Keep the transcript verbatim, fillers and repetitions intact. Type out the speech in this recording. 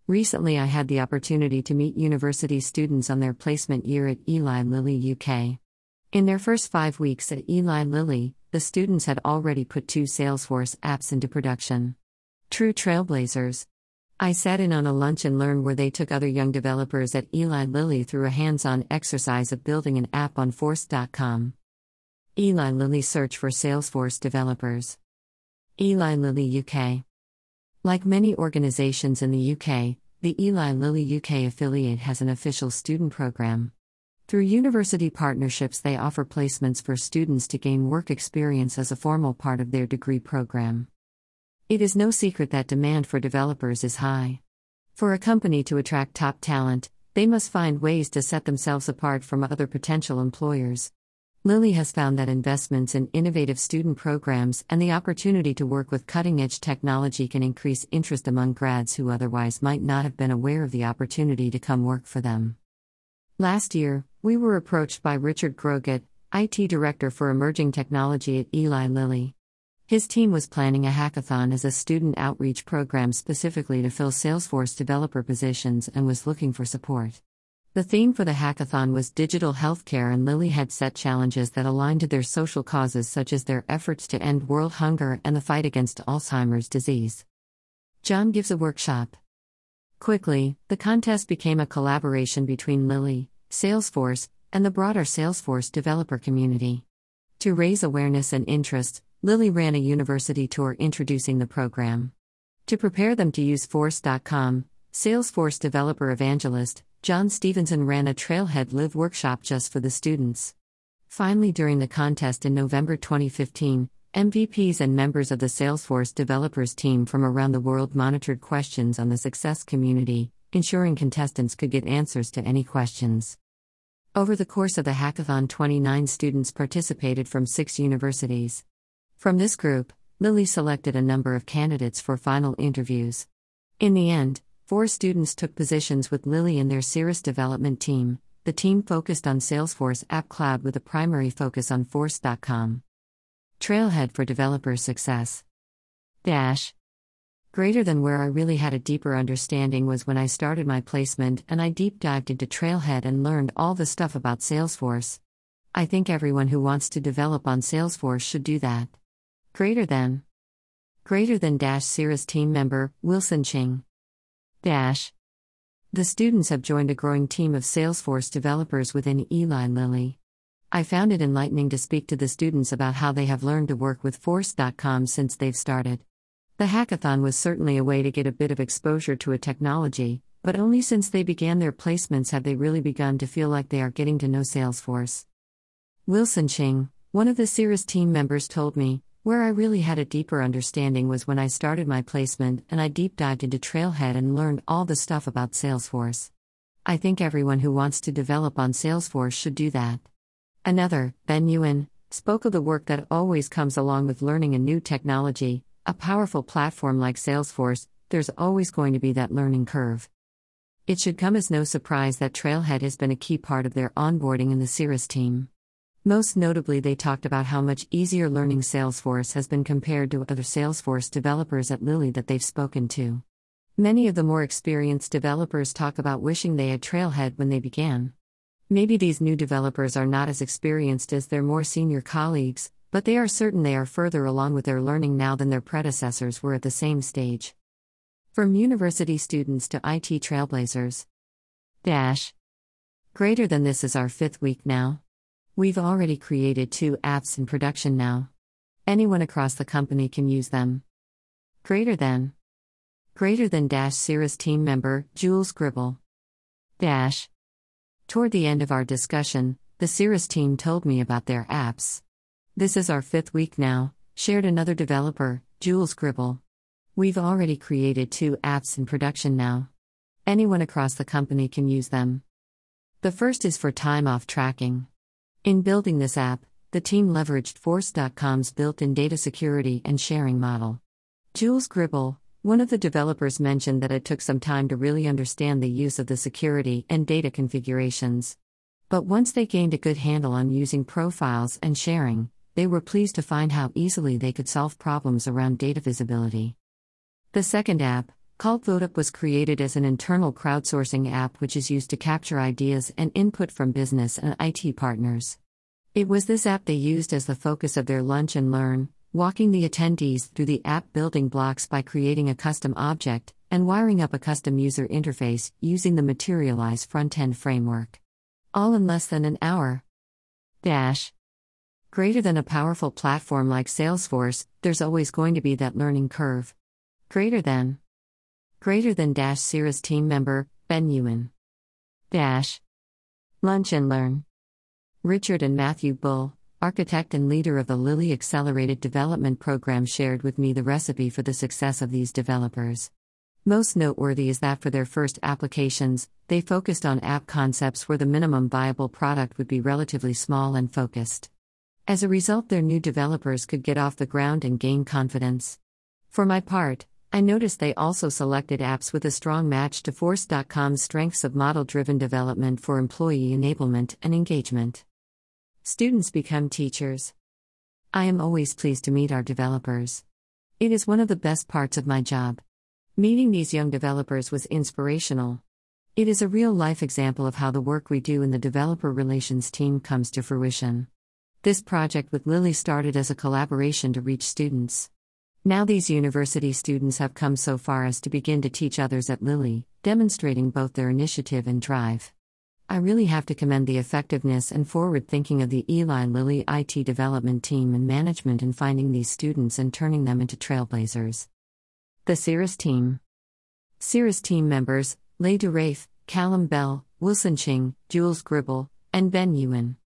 Recently, I had the opportunity to meet university students on their placement year at Eli Lilly U K. In their first five weeks at Eli Lilly, the students had already put two Salesforce apps into production. True trailblazers. I sat in on a lunch and learned where they took other young developers at Eli Lilly through a hands-on exercise of building an app on Force dot com. Eli Lilly search for Salesforce developers. Eli Lilly U K. Like many organizations in the U K, the Eli Lilly U K affiliate has an official student program. Through university partnerships, they offer placements for students to gain work experience as a formal part of their degree program. It is no secret that demand for developers is high. For a company to attract top talent, they must find ways to set themselves apart from other potential employers. Lilly has found that investments in innovative student programs and the opportunity to work with cutting-edge technology can increase interest among grads who otherwise might not have been aware of the opportunity to come work for them. Last year, we were approached by Richard Grogat, I T Director for Emerging Technology at Eli Lilly. His team was planning a hackathon as a student outreach program specifically to fill Salesforce developer positions and was looking for support. The theme for the hackathon was digital healthcare, and Lilly had set challenges that aligned to their social causes, such as their efforts to end world hunger and the fight against Alzheimer's disease. John gives a workshop. Quickly, the contest became a collaboration between Lilly, Salesforce, and the broader Salesforce developer community. To raise awareness and interest, Lilly ran a university tour introducing the program. To prepare them to use Force dot com, Salesforce developer evangelist John Stevenson ran a Trailhead Live workshop just for the students. Finally, during the contest in November twenty fifteen, M V Ps and members of the Salesforce developers team from around the world monitored questions on the Success community, ensuring contestants could get answers to any questions. Over the course of the hackathon, twenty-nine students participated from six universities. From this group, Lilly selected a number of candidates for final interviews. In the end, four students took positions with Lilly in their Cirrus development team. The team focused on Salesforce App Cloud with a primary focus on Force dot com. Trailhead for developer success. Dash. Greater than where I really had a deeper understanding was when I started my placement and I deep dived into Trailhead and learned all the stuff about Salesforce. I think everyone who wants to develop on Salesforce should do that. Greater than. Greater than dash Cirrus team member, Wilson Ching. Dash. The students have joined a growing team of Salesforce developers within Eli Lilly. I found it enlightening to speak to the students about how they have learned to work with Force dot com since they've started. The hackathon was certainly a way to get a bit of exposure to a technology, but only since they began their placements have they really begun to feel like they are getting to know Salesforce. Wilson Ching, one of the Cirrus team members, told me, "Where I really had a deeper understanding was when I started my placement and I deep dived into Trailhead and learned all the stuff about Salesforce. I think everyone who wants to develop on Salesforce should do that." Another, Ben Ewan, spoke of the work that always comes along with learning a new technology. A powerful platform like Salesforce, there's always going to be that learning curve. It should come as no surprise that Trailhead has been a key part of their onboarding in the Cirrus team. Most notably, they talked about how much easier learning Salesforce has been compared to other Salesforce developers at Lilly that they've spoken to. Many of the more experienced developers talk about wishing they had Trailhead when they began. Maybe these new developers are not as experienced as their more senior colleagues, but they are certain they are further along with their learning now than their predecessors were at the same stage. From university students to I T trailblazers. Dash. Greater than this is our fifth week now. We've already created two apps in production now. Anyone across the company can use them. Greater than. Greater than dash Cirrus team member, Jules Gribble. Dash. Toward the end of our discussion, the Cirrus team told me about their apps. This is our fifth week now, shared another developer, Jules Gribble. We've already created two apps in production now. Anyone across the company can use them. The first is for time off tracking. In building this app, the team leveraged Force dot com's built-in data security and sharing model. Jules Gribble, one of the developers, mentioned that it took some time to really understand the use of the security and data configurations. But once they gained a good handle on using profiles and sharing, they were pleased to find how easily they could solve problems around data visibility. The second app, called VoteUp was created as an internal crowdsourcing app which is used to capture ideas and input from business and I T partners. It was this app they used as the focus of their Lunch and Learn, walking the attendees through the app building blocks by creating a custom object and wiring up a custom user interface using the Materialize front-end framework. All in less than an hour. Dash. Greater than a powerful platform like Salesforce, there's always going to be that learning curve. Greater than. Greater than dash Cirrus team member, Ben Ewan. Dash. Lunch and Learn. Richard and Matthew Bull, architect and leader of the Lilly Accelerated Development Program, shared with me the recipe for the success of these developers. Most noteworthy is that for their first applications, they focused on app concepts where the minimum viable product would be relatively small and focused. As a result, their new developers could get off the ground and gain confidence. For my part, I noticed they also selected apps with a strong match to Force dot com's strengths of model-driven development for employee enablement and engagement. Students become teachers. I am always pleased to meet our developers. It is one of the best parts of my job. Meeting these young developers was inspirational. It is a real-life example of how the work we do in the developer relations team comes to fruition. This project with Lilly started as a collaboration to reach students. Now these university students have come so far as to begin to teach others at Lilly, demonstrating both their initiative and drive. I really have to commend the effectiveness and forward thinking of the Eli Lilly I T development team and management in finding these students and turning them into trailblazers. The Cirrus team. Cirrus team members, Leigh DeRafe, Callum Bell, Wilson Ching, Jules Gribble, and Ben Ewan.